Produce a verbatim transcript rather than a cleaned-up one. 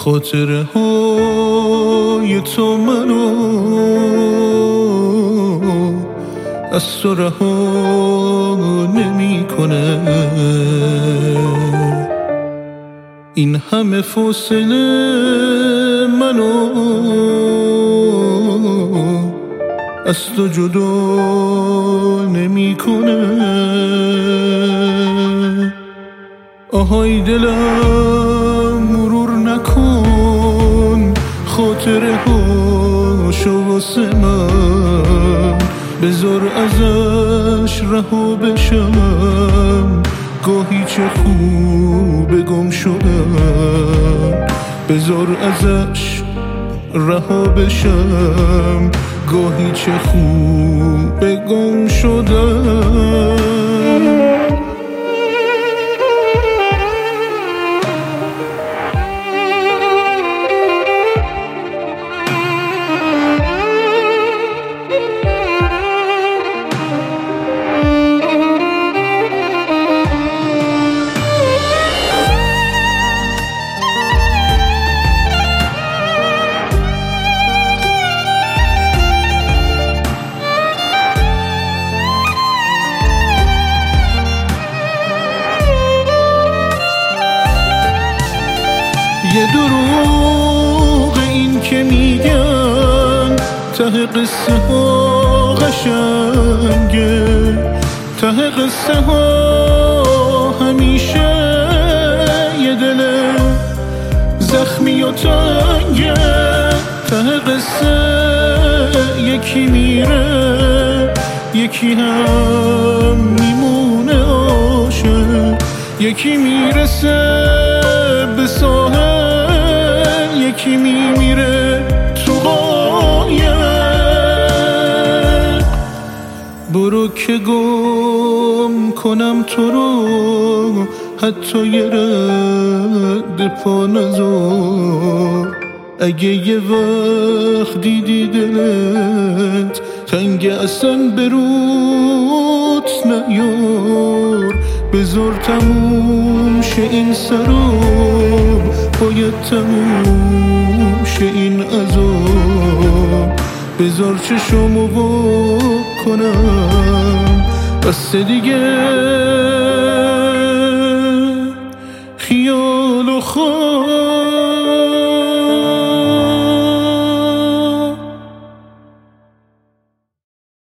خاطره های تو منو از تو رها نمی کنه. این همه فاصله منو از تو جدا نمی کنه. آهای دلم مرور نکن خاطره هاشو واسه من، بذار ازش رها بشم، گاهی چه خوب گم شدم. بذار ازش رها بشم، گاهی چه خوب گم شدم. یه دروغ این که میگن ته قصه ها قشنگه، ته قصه ها همیشه یه دل زخمی و تنگه. ته قصه یکی میره یکی هم میمونه عاشق، یکی میرسه به ساحل یکی میمیره تو قایق. برو که گم کنم تو رو، حتی یه رد پا نذار. اگه یه وقت دیدی دلت تنگ اصلا بروت نیار، بذار تموم شه این سراب، باید تموم شه این عذاب. بذار چشمو وا کنم بس دیگه خیال و خواب.